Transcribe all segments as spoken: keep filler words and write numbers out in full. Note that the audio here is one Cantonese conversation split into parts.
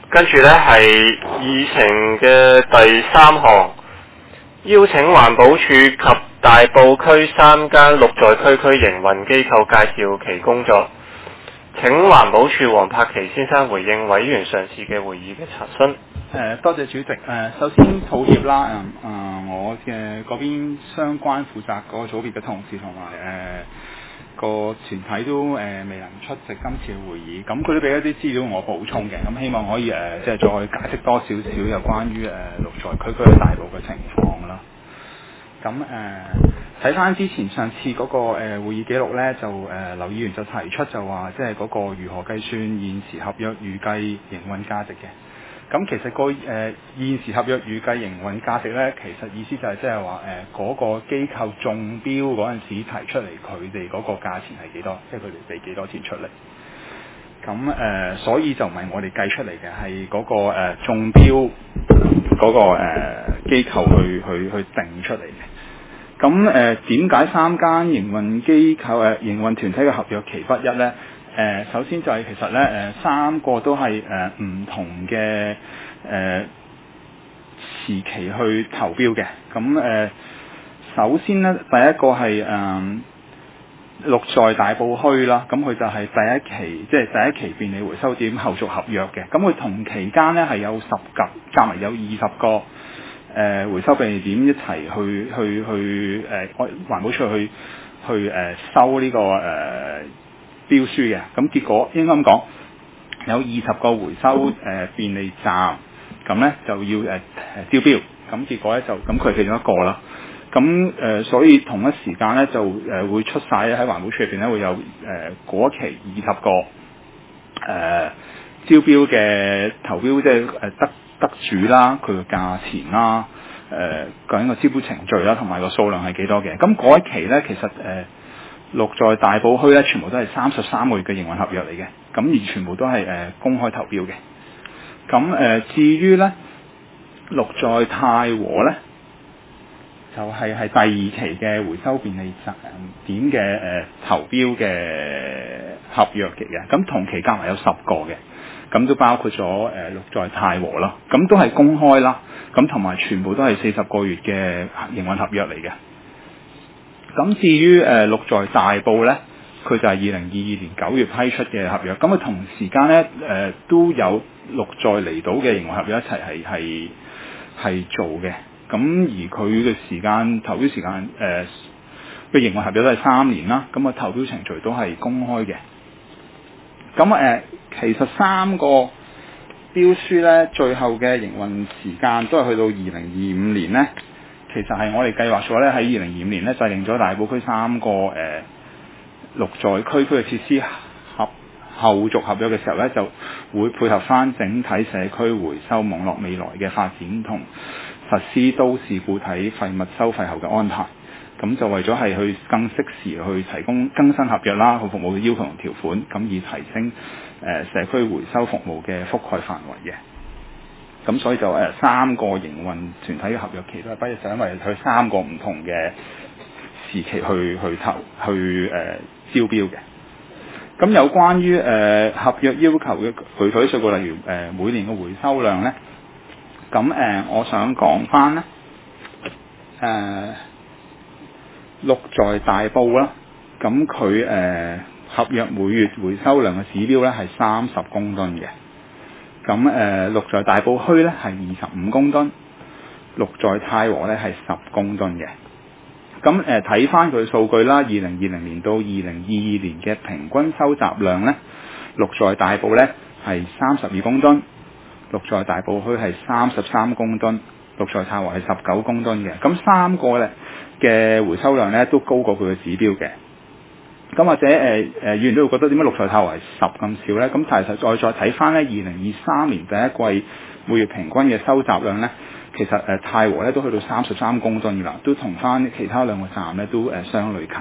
跟住呢係議程嘅第三項，邀請環保署及大埔區三間綠在區區營運機構介紹其工作。請環保署黃柏奇先生回應委員上次嘅會議嘅查詢。 誒、呃，多謝主席。誒、呃，首先抱歉啦，誒、呃，誒，我嘅嗰邊相關負責嗰個組別嘅同事同埋誒個團體都誒、呃、未能出席今次嘅會議，咁佢都俾一啲資料我補充嘅，咁希望可以誒、呃、即係再解釋多少少有關於誒綠在區區大埔嘅情況啦。咁誒睇翻之前上次嗰、那個誒、呃、會議記錄咧，就誒、呃、劉議員就提出就話，即係嗰個如何計算現時合約預計營運價值嘅。咁其實個誒、呃、現時合約預計營運價值咧，其實意思就係即係話誒嗰個機構中標嗰陣時提出嚟，佢哋嗰個價錢係幾多，即係佢哋俾幾多錢出嚟。咁誒、呃，所以就唔係我哋計出嚟嘅，係嗰、那個、呃、中標嗰、那個誒、呃、機構去去去定出嚟嘅。咁誒點解三間營運機構誒、呃、營運團體嘅合約期不一咧？誒、呃、首先就係其實咧誒、呃、三個都係誒唔同嘅誒、呃、時期去投標嘅。咁誒、呃、首先咧第一個係誒綠在大埔墟啦，咁佢就係第一期即係、就是、第一期便利回收點後續合約嘅。咁佢同期間咧係有十個加埋有二十個誒、呃、回收便利點一齊去去去誒、呃、環保署去去誒、呃、收呢、這個誒。呃標書嘅，咁結果應該咁講，有二十個回收誒、呃、便利站，咁咧就要誒誒、呃、招標，咁結果咧就咁佢其中一個啦，咁誒、呃、所以同一時間咧就誒、呃、會出晒喺環保署入邊咧會有誒嗰、呃、期二十個誒、呃、招標嘅投標，即係誒得得主啦，佢嘅價錢啦，誒究竟個招標程序啦，同埋個數量係幾多嘅，咁嗰一期咧其實誒。呃綠在大埔墟咧，全部都係三十三個月嘅營運合約嚟嘅，咁而全部都係誒、呃、公開投標嘅。咁誒、呃、至於咧綠在太和咧，就係、是、係第二期嘅回收便利站點嘅誒、呃、投標嘅合約嚟嘅，咁同期加埋有十個嘅，咁都包括咗誒、呃、綠在太和啦，咁都係公開啦，咁同埋全部都係四十個月嘅營運合約嚟嘅。咁至於誒綠在大埔咧，佢就係二零二二年九月批出嘅合約。咁啊同時間咧誒、呃、都有綠在離島嘅營運合約一齊係係係做嘅。咁而佢嘅時間投標時間誒嘅營運合約都係三年啦。咁啊投標程序都係公開嘅。咁誒、呃、其實三個標書咧最後嘅營運時間都係去到二零二五年咧。其實係我哋計劃咗咧，喺二零二五年咧制定咗大埔區三個誒綠在區區嘅設施合後續合約嘅時候咧，就會配合翻整體社區回收網絡未來嘅發展同實施都市固體廢物收費後嘅安排。咁就為咗係去更適時去提供更新合約啦，佢服務嘅要求同條款，咁以提升誒、呃、社區回收服務嘅覆蓋範圍嘅。咁所以就誒、呃、三個營運團體嘅合約期都係不一，就因為佢三個唔同嘅時期去去投去誒、呃、招標嘅。咁有關於誒、呃、合約要求嘅具體數據，例如誒、呃、每年嘅回收量咧，咁誒、呃、我想講翻咧誒綠在大埔啦，咁佢誒合約每月回收量嘅指標咧係三十公噸嘅。咁誒綠在大埔墟咧係二十五公噸，綠在太和咧係十公噸嘅。咁誒睇翻佢數據啦，二零二零年到二零二二年嘅平均收集量咧，綠在大埔咧係三十二公噸，綠在大埔墟係三十三公噸，綠在太和係十九公噸嘅。咁三個咧嘅回收量咧都高過佢嘅指標嘅。咁或者誒誒，議、呃、員都會覺得點解綠在太和係十咁少咧？咁其實再再睇翻咧，二零二三年第一季每月平均嘅收集量咧，其實誒、呃、太和咧都去到三十三公噸啦，都同翻其他兩個站咧都誒、呃、相類近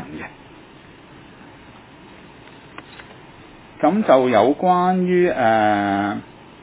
嘅。咁就有關於誒、呃、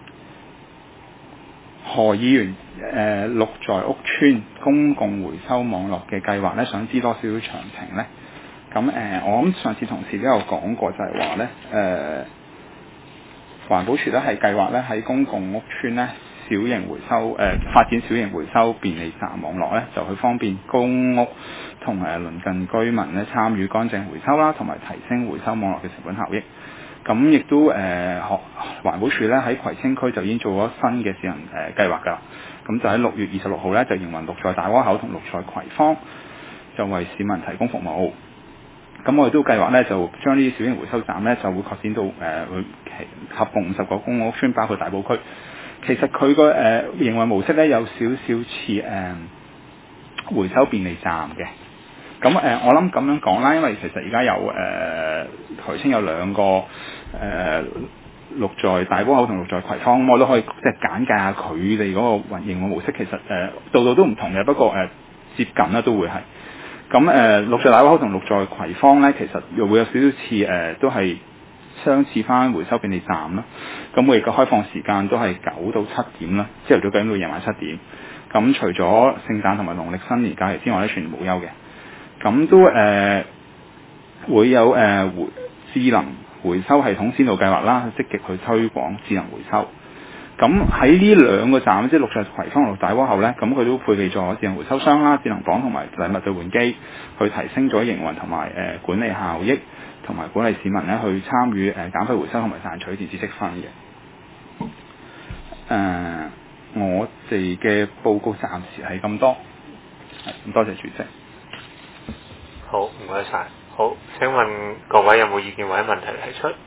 何議員誒綠在屋邨公共回收網絡嘅計劃咧，想知多少少詳情咧？咁誒、呃，我諗上次同事都有講過就，就係話咧，誒環保署咧係計劃咧喺公共屋邨咧小型回收誒、呃、發展小型回收便利站網絡咧，就去方便公屋同誒鄰近居民咧參與乾淨回收啦，同埋提升回收網絡嘅成本效益。咁亦都誒學環保署咧喺葵青區就已經做咗新嘅試行誒計劃㗎。咁就喺六月二十六號咧就營運綠在大窩口同綠在葵芳，就為市民提供服務。咁我哋都計劃咧，就將呢啲小型回收站咧，就會擴展到誒，去、呃、合共五十個公屋邨，包括大埔區。其實佢個誒營運模式咧，有少少似誒回收便利站嘅。咁誒、呃，我諗咁樣講啦，因為其實而家有誒葵青有兩個誒綠在大窩口同綠在葵芳，我都可以即係簡介下佢哋嗰個運營運模式。其實誒度度都唔同嘅，不過誒、呃、接近啦，都會係。咁誒綠在大窩口同綠在葵芳咧，其實又會有少少似誒，都係相似翻回收便利站啦。咁我哋嘅開放時間都係九到七點啦，朝頭早九點到夜晚七點。咁除咗聖誕同埋農曆新年假期之外咧，全年無休嘅。咁都誒、呃、會有誒回、呃、智能回收系統先導計劃啦，積極去推廣智能回收。咁喺呢兩個站，即係綠在葵芳、綠大窩口咧，咁佢都配備咗智能回收箱啦、智能磅同埋禮物兌換機，去提升咗營運同埋誒管理效益，同埋鼓勵市民咧去參與誒減廢回收同埋賺取電子積分嘅。誒、呃，我哋嘅報告暫時係咁多，咁多謝主席。 好，唔該晒。好，請問各位有冇意見或者問題提出？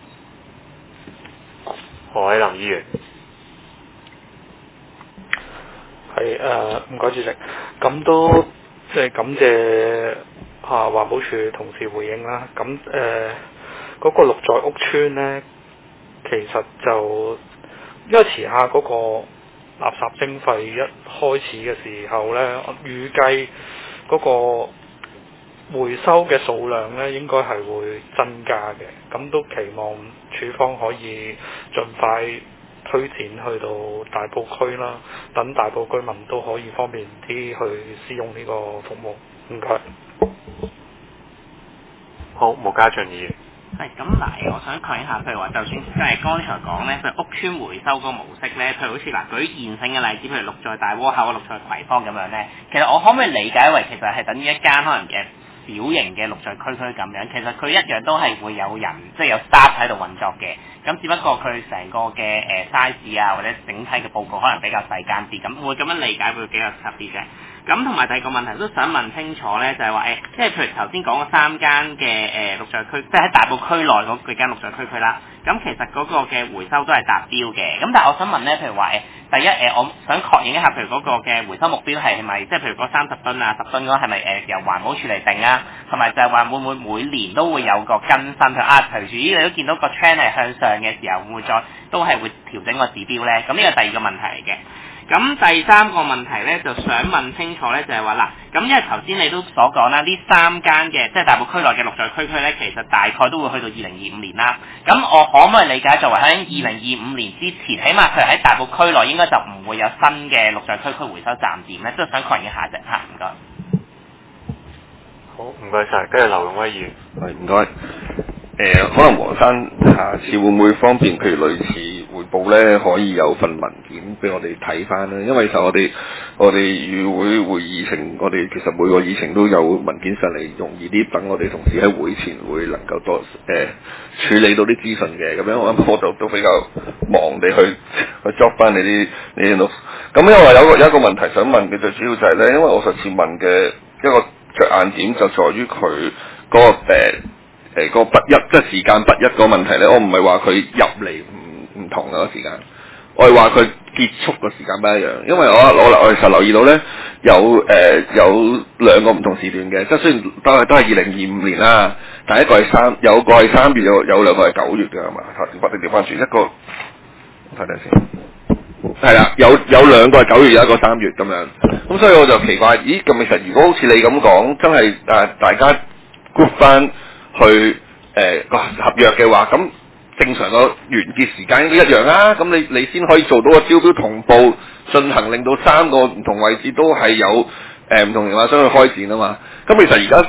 何偉林議員。 係誒，唔該主席，咁都即係感謝啊環保署同事回應啦。咁誒嗰個綠在屋邨咧，其實就因為遲下嗰個垃圾徵費一開始嘅時候咧，我預計嗰個回收嘅數量咧應該係會增加嘅。咁都期望署方可以盡快推展去到大埔區啦，等大埔居民都可以方便啲去使用呢個服務。唔該。 好，毛家俊議員。 係咁嗱，我想確認下，譬如話，就算即係剛才講咧，譬如屋邨回收嗰個模式咧，譬如好似嗱舉現成嘅例子，譬如綠在大窩口、綠在葵芳咁樣咧，其實我可唔可以理解為其實係等於一間可能嘅小型嘅綠在區區咁樣，其實佢一樣都係會有人，即係有 staff 喺度運作嘅。咁只不過佢成個嘅誒 size 啊，或者整體嘅報告可能比較細間啲，咁會咁樣理解會比較合啲嘅。咁同埋第二個問題都想問清楚咧，就係話誒，即係譬如頭先講嗰三間嘅誒綠在區，即係喺大埔區內嗰幾間綠在區區啦。咁其實嗰個嘅回收都係達標嘅。咁但係我想問咧，譬如話誒，第一誒，我想確認一下，譬如嗰個嘅回收目標係咪，即係譬如嗰三十噸啊、十噸嗰係咪誒由環保署嚟定啊？同埋就係話會唔會每年都會有個更新？譬如啊，隨住呢你都見到個 trend 係向上嘅時候，會唔會再都係會調整個指標咧？咁呢個第二個問題嚟嘅。咁第三個問題咧，就想問清楚咧，就係話嗱，咁因為頭先你都所講啦，呢三間嘅即係大埔區內嘅綠在區區咧，其實大概都會去到二零二五年啦。咁我可唔可以理解作為喺二零二五年之前，起碼佢喺大埔區內應該就唔會有新嘅綠在區區回收站點咧？即係想確認一下啫嚇，唔該。 好，唔該晒。跟住劉永威議員。 係唔該。誒、呃，可能黃生下次會唔會方便，譬如類似匯報咧，可以有份文件俾我哋睇翻咧？因為其實我哋我哋議會會議程，我哋其實每個議程都有文件上嚟，容易啲，等我哋同事喺會前會能夠多誒、呃、處理到啲資訊嘅。咁樣我諗我就都比較忙地去去捉翻你啲你啲 notes。咁因為有個有一個問題想問嘅，最主要就係咧，因為我上次問嘅一個着眼點就在於佢嗰個誒。誒個不一，即係時間不一個問題咧，我唔係話佢入嚟唔唔同嘅時間，我係話佢結束個時間不一樣。因為我我我其實留意到咧，有誒、呃、有兩個唔同時段嘅，即係雖然都係都係二零二五年啦，但係一個係三，有個係三月，有有兩個係九月嘅係嘛？調翻調翻轉一個，睇睇先，係啦，有有兩個係九月，有一個三月咁樣。咁所以我就奇怪，咦？咁其實如果好似你咁講，真係誒大家 group 翻。去誒個、呃、合約嘅話，咁正常個完結時間應該一樣啦。咁你你先可以做到個招標同步進行，令到三個唔同位置都係有誒唔、呃、同營辦商去開展啊嘛。咁其實而家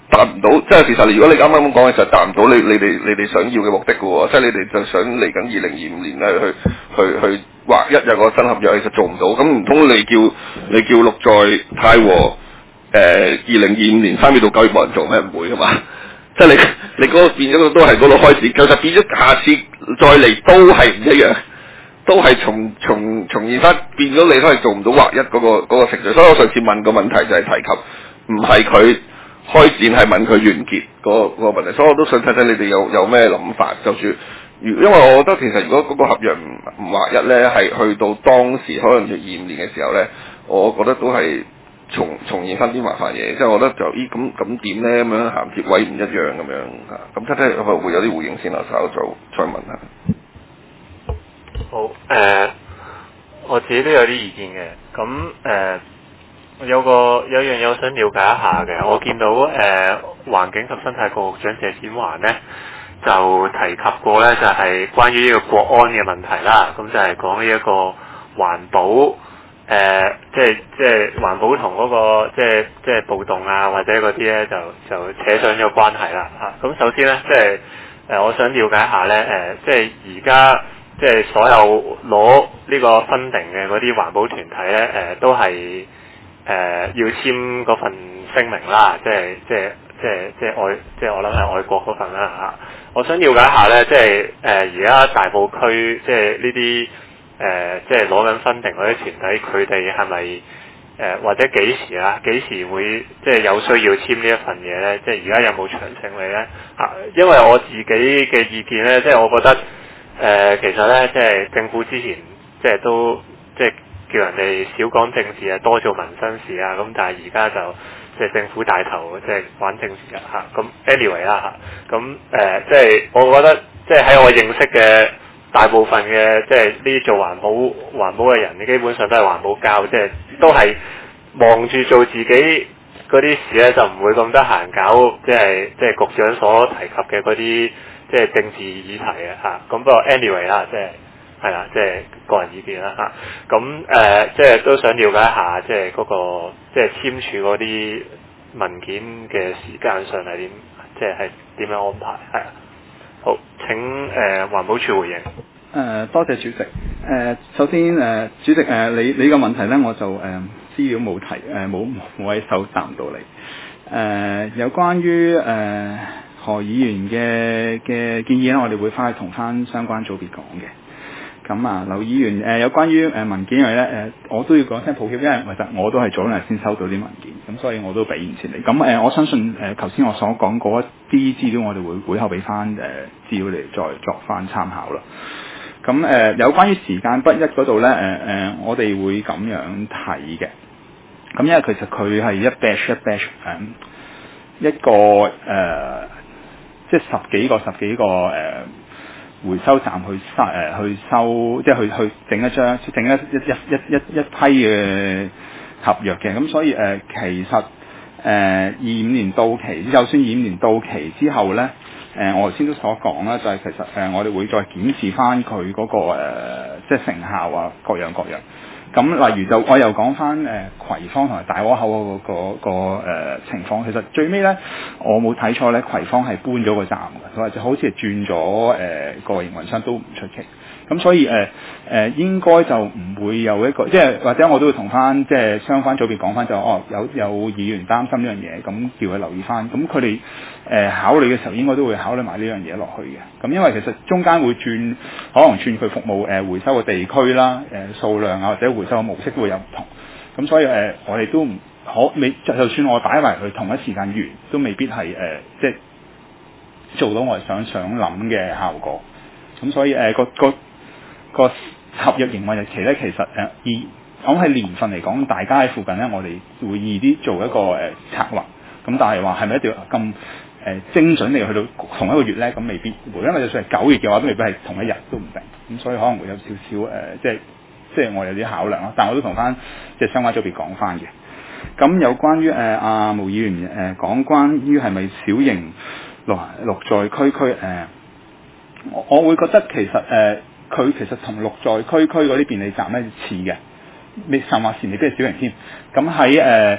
達唔到，即係其實如果你啱啱咁講嘅時候，達唔到你你哋你哋想要嘅目的嘅喎，即係你哋就想嚟緊二零二五年咧去去去劃一有個新合約，其實做唔到，咁唔通你叫你叫綠在太和誒二零二五年三月到九月冇人做咩？唔會噶嘛，即係你你嗰個變咗都係嗰度開始，其實變咗下次再嚟都係唔一樣。都係重重重現翻，變咗你都係做唔到劃一嗰、嗰個嗰、嗰個程序，所以我上次問個問題就係提及，唔係佢開展，係問佢完結嗰、嗰個嗰個問題，所以我都想睇睇你哋有有咩諗法。就算如因為我覺得其實如果嗰個合約唔唔劃一咧，係去到當時可能就二五年嘅時候咧，我覺得都係重重現翻啲麻煩嘢，即係我覺得就咦咁咁點咧咁樣銜接位唔一樣咁樣嚇，咁睇睇會會有啲回應先啦，稍後再再問下。 好誒、呃，我自己都有啲意見嘅。咁誒、呃，有個有樣嘢我想了解一下嘅。我見到誒、呃、環境及生態局局長謝展寰咧，就提及過咧，就係、是、關於呢個國安嘅問題啦。咁就係講呢一個環保誒、呃，即係即係環保同嗰、那個即係即係暴動啊，或者嗰啲咧，就就扯上咗關係啦。嚇，咁首先咧，即係誒、呃，我想了解一下咧，誒、呃，即係而家。即係所有攞呢個分定嘅嗰啲環保團體咧，誒、呃、都係誒、呃、要簽嗰份聲明啦，即係即係即係即係愛，即係我諗係愛國嗰份啦嚇。我想了解一下咧，即係誒而家大埔區即係呢啲誒即係攞緊分定嗰啲團體，佢哋係咪誒或者幾時啊？幾時會即係有需要簽呢一份嘢咧？即係而家有冇詳情嚟咧？啊，因為我自己嘅意見咧，即係我覺得。誒、呃、其實咧，即係政府之前即係都即係叫人哋少講政治啊，多做民生事啊。咁但係而家就即係政府帶頭，即係玩政治啊嚇。咁 anyway 啦嚇。咁誒、呃、即係我覺得，即係喺我認識嘅大部分嘅即係呢啲做環保環保嘅人，你基本上都係環保膠，即係都係忙住做自己嗰啲事咧，就唔會咁得閒搞，即係即係局長所提及嘅嗰啲。即係政治議題嘅嚇，咁不過 anyway 啦，即係係啦，即係個人意見啦嚇。咁誒、呃，即係都想了解一下，即係嗰、那個即係簽署嗰啲文件嘅時間上係點，即係係點樣安排？係啊，好，請誒、呃、環保署回應。誒、 呃，多謝主席。誒、呃，首先誒、呃，主席誒、呃，你你個問題咧，我就誒、呃、資料冇提，誒冇冇喺手答唔到你。誒、呃，有關於誒。呃何議員嘅嘅建議咧，我哋會翻去同翻相關組別講嘅。咁啊，劉議員誒、呃、有關於誒、呃、文件嘅咧誒，我都要講聲抱歉，因為其實我都係早兩日先收到啲文件，咁所以我都俾唔切你。咁誒、呃，我相信誒頭先我所講嗰一啲資料，我哋會會後俾翻誒資料嚟再作翻參考啦。咁誒、呃、有關於時間不一嗰度咧，誒、呃、誒我哋會咁樣睇嘅。咁因為其實佢係一 batch 一 batch 誒、呃、一個誒。呃即係十幾個、十幾個誒、呃、回收站去收誒、呃、去收，即係去去整一張、整一一一一一一批嘅合約嘅。咁所以誒、呃，其實誒二五年到期，就算二五年到期之後咧，誒、呃、我頭先都所講啦，就係、是、其實誒、呃、我哋會再檢視翻佢嗰個、呃、即係成效啊，各樣各樣。咁例如就我又講翻誒葵芳同埋大窩口嗰、那個、那個誒、呃、情況，其實最尾咧我冇睇錯咧，葵芳係搬咗個站嘅，或者好似係轉咗誒個營運商都唔出奇。咁所以誒誒、呃、應該就唔會有一個，即係或者我都會同翻即係相關組別講翻就哦有有議員擔心呢樣嘢，咁叫佢留意翻。咁佢哋誒考慮嘅時候應該都會考慮埋呢樣嘢落去嘅。咁因為其實中間會轉，可能轉佢服務誒、呃、回收嘅地區啦、誒、呃、數量啊或者回收嘅模式都會有唔同。咁所以誒、呃、我哋都唔可未就就算我擺埋佢同一時間完，都未必係誒、呃、即係做到我哋想想諗嘅效果。咁所以誒、呃、個個。個合約營運日期咧，其實誒、呃、以講係年份嚟講，大家喺附近咧，我哋會易啲做一個誒、呃、策劃。咁但係話係咪一定要咁誒、呃、精準地去到同一個月咧？咁未必會，因為就算係九月嘅話，都未必係同一日都唔定。咁所以可能會有少少誒，即係即係我有啲考量咯。但係我都同翻即係相關組別講翻嘅。咁有關於誒阿毛議員誒講、呃、關於係咪小型綠綠在區區誒，我我會覺得其實誒。呃佢其實同綠在區區嗰啲便利站咧似嘅，未甚或時未必係小型添。咁喺誒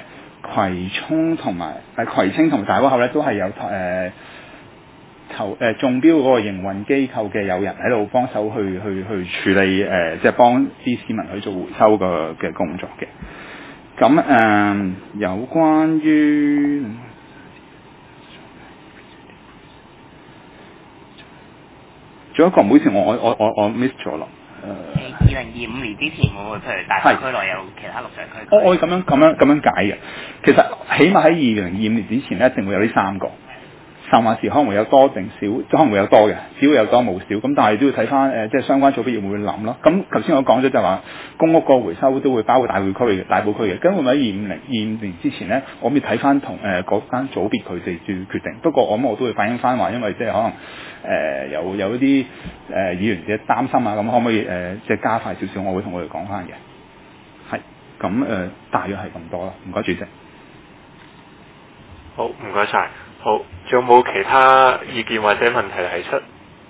葵涌同埋誒葵青同埋大窩口咧，都係有誒。呃投誒、呃、中標嗰個營運機構嘅有人喺度幫手去去去處理誒、呃，即係幫啲市民去做回收個嘅工作嘅。咁誒、呃、有關於仲有一個，唔好意思，我我我我我 miss 咗啦。誒、呃， 二零二五年之前會唔會譬如大埔區內有其他綠在區？ 我我咁樣咁樣咁樣解嘅。其實起碼喺二零二五年之前咧，一定會有呢三個。甚或時可能會有多定少，可能會有多嘅，只會有多冇少。咁但係都要睇翻誒，即係相關組別會唔會諗咯。咁頭先我講咗就話公屋個回收都會包括大埔區嘅大埔區嘅。咁會唔會喺二五零二五年之前咧，我咪睇翻同誒嗰間組別佢哋要決定。不過我諗我都會反映翻話，因為即係可能誒、呃、有有一啲誒、呃、議員嘅擔心啊，咁可唔可以誒、呃、即係加快少少？我會同佢哋講翻嘅。係咁誒，大約係咁多啦。唔該，主席。 好，唔該晒。好，仲有冇其他意見或者問題提出？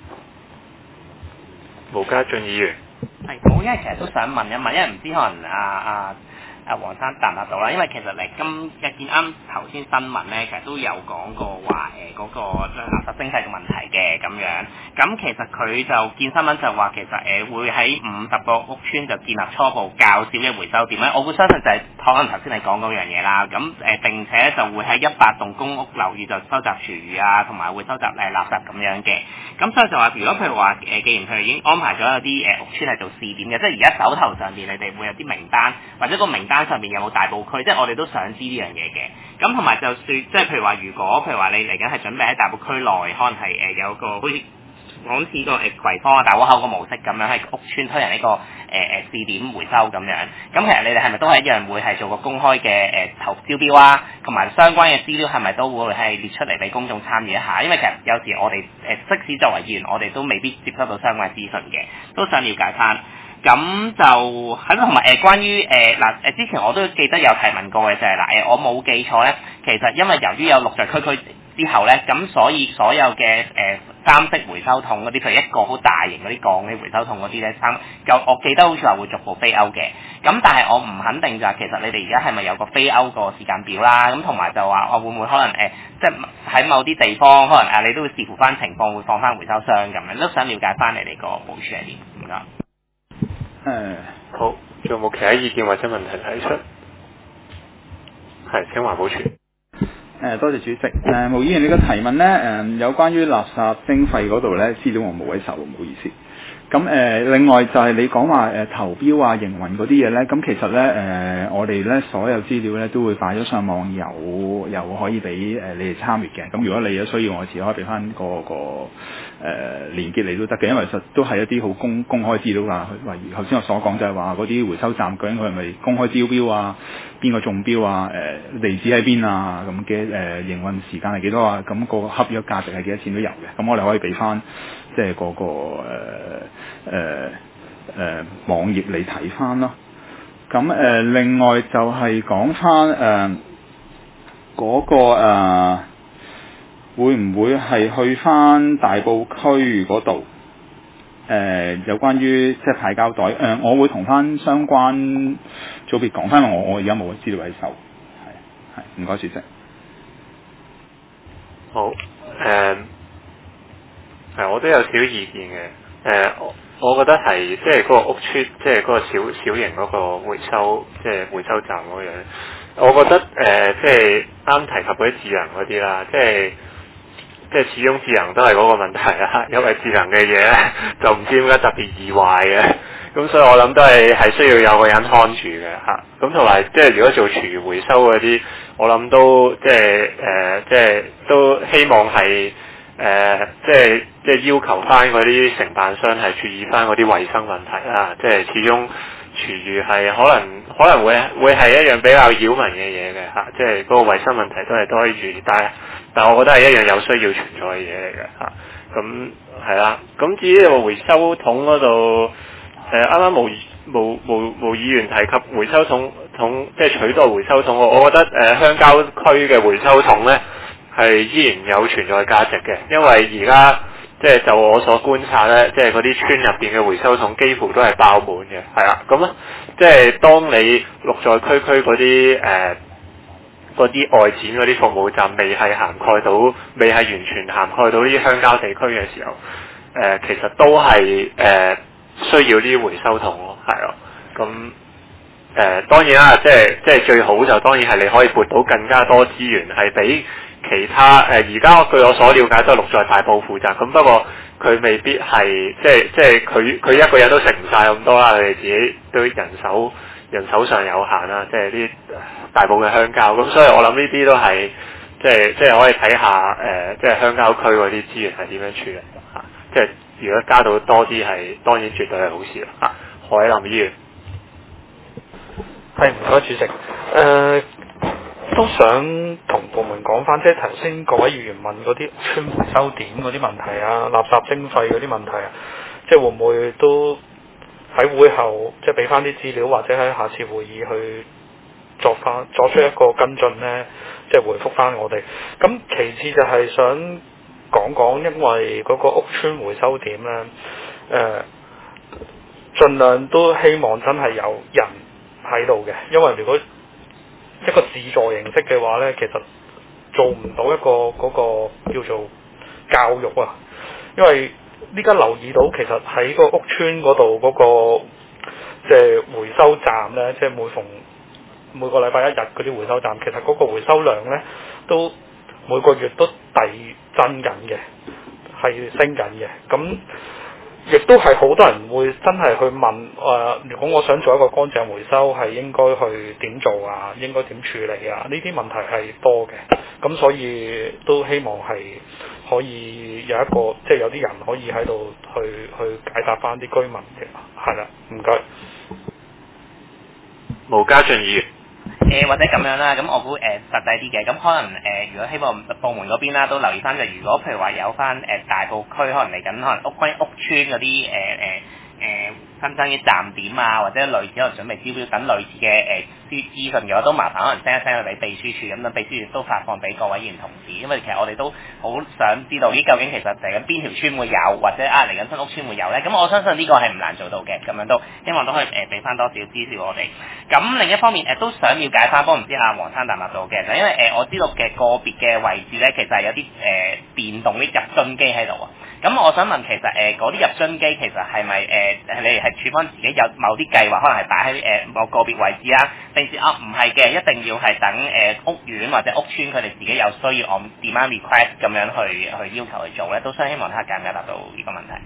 毛家俊議員。 係，我因為其實都想問一問，因為唔知可能阿阿阿黃生答唔答到啦。因為其實你今日見啱頭先新聞咧，其實都有講過話誒嗰個垃圾徵費嘅問題嘅咁樣。咁其實佢就見新聞就話其實誒、呃、會喺五十個屋邨就建立初步較少嘅回收點咧。我會相信就係、是、可能頭先你講嗰樣嘢啦。咁誒、呃、並且就會喺一百棟公屋樓宇就收集廚餘啊，同埋會收集誒垃圾咁樣嘅。咁所以就話，如果譬如話誒、呃，既然佢已經安排咗有啲誒、呃、屋邨係做試點嘅，即係而家手頭上面你哋會有啲名單，或者個名單上面有冇大埔區，即係我哋都想知呢樣嘢嘅。咁同埋就算即係譬如話，如果譬如話你嚟緊係準備喺大埔區內，可能係誒、呃、有個好似好似個誒葵芳啊大窩口個模式咁樣，喺屋邨推行呢、這個誒誒、呃、試點回收咁樣。咁其實你哋係咪都係一樣會係做個公開嘅誒、呃、投招標啊？同埋相關嘅資料係咪都會係列出嚟俾公眾參與一下？因為其實有時我哋誒、呃、即使作為議員，我哋都未必接收到相關資訊嘅，都想了解翻。咁就喺度同埋誒關於誒嗱誒之前我都記得有提問過嘅就係嗱誒我冇記錯咧，其實因為由於有綠在區區之後咧，咁所以所有嘅誒、呃、三色回收桶嗰啲，譬如一個好大型嗰啲鋼嘅回收桶嗰啲咧，三就我記得好似話會逐步飛歐嘅。咁但係我唔肯定就係其實你哋而家係咪有個飛歐個時間表啦？咁同埋就話我會唔會可能誒、呃、即係喺某啲地方可能啊你都會視乎翻情況會放翻回收箱咁樣，都想了解翻你哋個部署係點咁㗎。 誒、 嗯，好，仲有冇其他意見或者問題提出？係，請環保署。 誒，多謝主席。誒，毛議員你個提問咧，誒有關於垃圾徵費嗰度咧，資料我冇位受，唔好意思。咁誒、呃，另外就係你講話誒投標啊、營運嗰啲嘢咧，咁其實咧誒、呃，我哋咧所有資料咧都會擺咗上網，有有可以俾誒、呃、你哋參與嘅。咁如果你有需要，我遲可以俾翻個個誒、呃、連結你都得嘅，因為實都係一啲好公公開資料啦。例如頭先我所講就係話嗰啲回收站究竟佢係咪公開招標啊？邊個中標啊？誒、呃、地址喺邊啊？咁嘅誒營運時間係幾多啊？咁、那個合約價值係幾多錢都有嘅。咁我哋可以俾翻即係嗰個誒。誒誒、呃呃、網頁你睇翻咯，咁誒、呃、另外就係講翻誒嗰個誒、呃、會唔會係去翻大埔區嗰度誒有關於即係派膠袋誒、呃，我會同翻相關組別講翻，我我而家冇資料喺手，係係唔該主席。 好誒，係、呃、我都有少少意見嘅誒。呃我覺得係即係嗰個屋邨，即係嗰個小小型嗰個回收，即係回收站嗰樣。我覺得誒、呃，即係啱提及嗰啲智能嗰啲啦，即係即係始終智能都係嗰個問題啦。因為智能嘅嘢咧，就唔知點解特別易壞嘅。咁所以我諗都係係需要有個人看住嘅嚇。咁同埋即係如果做廚餘回收嗰啲，我諗都即係誒、呃，即係都希望係。誒、呃，即係即係要求翻嗰啲承辦商係注意翻嗰啲衞生問題啦。即係始終廚餘係可能可能會會係一樣比較擾民嘅嘢嘅嚇。即係嗰個衞生問題都係都可以注意，但係但係我覺得係一樣有需要存在嘅嘢嚟嘅嚇。咁係啦。咁至於個回收桶嗰度，誒啱啱毛毛毛毛議員提及回收桶桶，即係取代回收桶，我覺得誒、呃、鄉郊區嘅回收桶咧，係依然有存在價值嘅，因為而家即係就我所觀察咧，即係嗰啲村入邊嘅回收桶幾乎都係爆滿嘅，係啦，咁咧即係當你綠在區區嗰啲誒， 嗰啲外展嗰啲服務站未係涵蓋到，未係完全涵蓋到呢啲鄉郊地區嘅時候，誒、呃、其實都係誒、呃、需要呢啲回收桶咯，係咯，咁。誒、呃、當然啦，即係即係最好就當然係你可以撥到更加多資源，係俾其他誒而家據我所了解都係綠在大埔負責，咁不過佢未必係即係即係佢佢一個人都食唔晒咁多啦，佢哋自己都人手人手上有限啦，即係啲大埔嘅鄉郊，咁所以我諗呢啲都係即係即係可以睇下誒、呃、即係鄉郊區嗰啲資源係點樣處理嚇、啊，即係如果加到多啲係當然絕對係好事啦嚇。何偉林議員。 係，唔該主席。誒、呃，都想同部門講翻，即係頭先各位議員問嗰啲村回收點嗰啲問題啊，垃圾徵費嗰啲問題啊，即係會唔會都喺會後即係俾翻啲資料，或者喺下次會議去作翻作出一個跟進呢？即係回覆翻我哋。咁其次就係想講講，因為嗰個屋村回收點呢，誒、呃，盡量都希望真係有人喺度嘅，因為如果一個自助形式嘅話呢，其實做唔到一個嗰個叫做教育啊。因為呢家留意到，其實喺個屋村嗰度嗰個即係回收站呢，即係每逢每個禮拜一日嗰啲回收站，其實嗰個回收量呢都每個月都遞增緊嘅，係升緊嘅。咁亦都係好多人會真係去問誒、呃，如果我想做一個乾淨回收，係應該去點做啊？應該點處理啊？呢啲問題係多嘅，咁所以都希望係可以有一個即係有啲人可以喺度去去解答翻啲居民嘅，係啦，唔該。 毛家俊議員。 誒、呃、或者咁樣啦，咁我估誒、呃、實際啲嘅，咁可能誒、呃、如果希望部門嗰邊啦都留意翻，就如果譬如話有翻誒、呃、大埔區可能嚟緊可能屋關於屋村嗰啲誒誒誒新增嘅站點啊，或者類似可能準備招標等類似嘅誒資資訊嘅話，都麻煩可能 send 一 send 去俾秘書處，咁樣秘書處都發放俾各位議員同事，因為其實我哋都好想知道咦究竟其實嚟緊邊條村會有，或者啊嚟緊新屋村會有咧？咁我相信呢個係唔難做到嘅，咁樣都希望都可以誒俾翻多少資料我哋。咁另一方面誒、呃、都想了解翻，不過唔知阿黃生答唔答到嘅，就因為誒、呃、我知道嘅個別嘅位置咧，其實係有啲誒、呃、電動啲入樽機喺度啊。咁我想問，其實誒嗰啲入樽機其實係咪誒你哋係處方自己有某啲計劃，可能係擺喺誒某個別位置啊？定是啊唔係嘅，一定要係等誒、呃、屋苑或者屋村佢哋自己有需要按 demand request 咁樣去去要求去做咧？都想希望睇下解唔解答到呢個問題。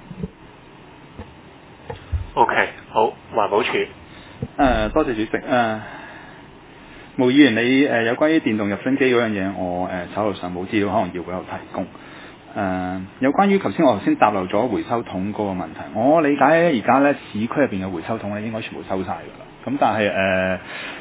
OK， 好，環保署。誒、 呃，多謝主席。誒、呃，毛議員，你誒、呃、有關於電動入樽機嗰樣嘢，我誒、呃、手頭上冇資料，可能要會有提供。誒、呃，有關於頭先我頭先答漏咗回收桶嗰個問題，我理解而家咧市區入邊嘅回收桶咧應該全部收晒㗎啦。咁但係誒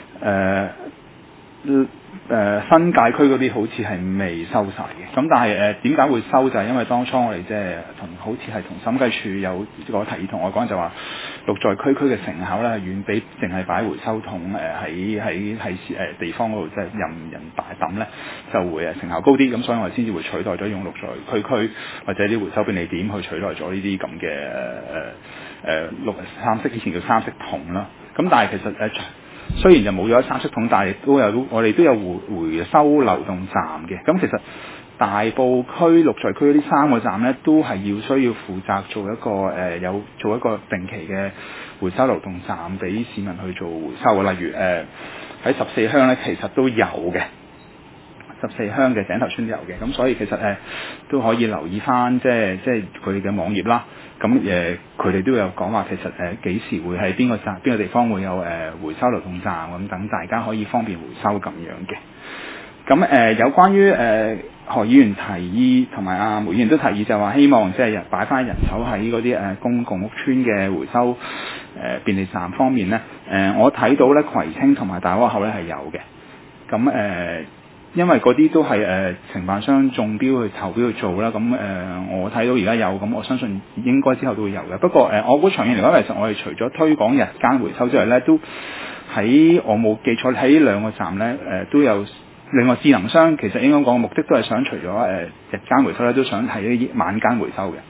誒誒新界區嗰啲好似係未收晒嘅。咁但係誒點解會收就係因為當初我哋即係同好似係同審計署有個提議同我講，就話綠在區區嘅成效咧係遠比淨係擺回收桶誒喺喺喺誒地方嗰度即係任人大抌咧就會誒成效高啲。咁所以我哋先至會取代咗用綠在區區或者啲回收便利點去取代咗呢啲咁嘅誒誒綠三色以前叫三色桶啦。咁但係其實誒、呃、雖然就冇咗三色桶，但係都有我哋都有回回收流動站嘅。咁其實大埔區、綠在區呢三個站咧，都係要需要負責做一個誒、呃、有做一個定期嘅回收流動站俾市民去做回收嘅。例如誒喺十四鄉咧，其實都有嘅。十四鄉嘅井頭村都有嘅，咁所以其實誒、呃、都可以留意翻，即係即係佢哋嘅網頁啦。咁誒佢哋都有講話，其實誒幾、呃、時會喺邊個站、邊個地方會有誒、呃、回收流動站咁，等大家可以方便回收咁樣嘅。咁誒、呃、有關於誒、呃、何議員提議同埋阿毛議員都提議，就話希望即係擺翻人手喺嗰啲誒公共屋邨嘅回收誒、呃、便利站方面咧。誒、呃、我睇到咧葵青同埋大窩口咧係有嘅。咁誒。呃因為嗰啲都係誒、呃、承辦商中標去投標去做啦，咁誒、呃、我睇到而家有，咁我相信應該之後都會有嘅。不過誒、呃，我估長遠嚟講，其實我哋除咗推廣日間回收之外咧，都喺我冇記錯喺兩個站咧誒、呃、都有另外智能商，其實應該講嘅目的都係想除咗誒、呃、日間回收咧，都想係一啲晚間回收嘅。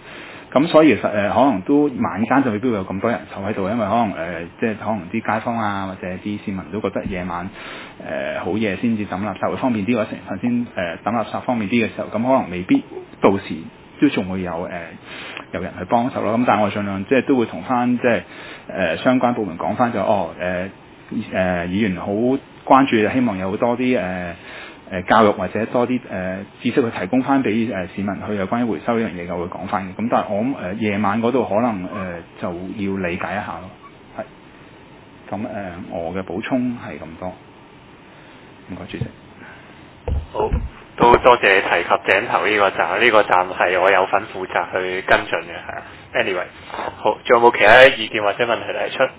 咁所以其實誒、呃、可能都晚間就未必會有咁多人手喺度，因為可能誒、呃、即係可能啲街坊啊或者啲市民都覺得夜晚誒、呃、好夜先至抌垃圾會方便啲，或者頭先誒抌垃圾方便啲嘅時候，咁可能未必到時都仲會有誒、呃、有人去幫手咯。咁但係我盡量即係都會同翻即係誒、呃、相關部門講翻就哦誒誒、呃呃、議員好關注，希望有多啲誒。呃誒教育或者多啲誒、呃、知識去提供翻俾誒市民去有關於回收呢樣嘢，就會講翻嘅。咁但係我諗誒、呃、夜晚嗰度可能誒、呃、就要理解一下咯。係。咁誒、呃、我嘅補充係咁多。唔該，主席。 好，都多謝你提及井頭呢個站，呢、這個站係我有份負責去跟進嘅，係啊。Anyway， 好，仲有冇其他意見或者問題提出？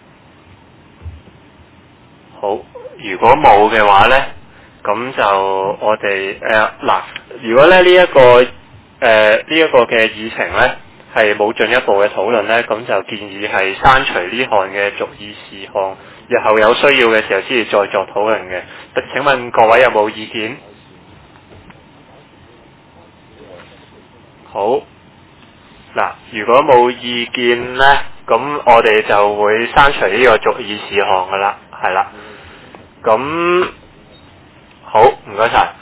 好，如果冇嘅話咧。咁就我哋誒嗱，如果咧呢一個誒呢一個嘅議程咧係冇進一步嘅討論咧，咁就建議係刪除呢項嘅續議事項，日後有需要嘅時候先至再作討論嘅。請問各位有冇意見？好，嗱，如果冇意見咧，咁我哋就會刪除呢個續議事項噶啦，係啦，咁。好，唔該晒。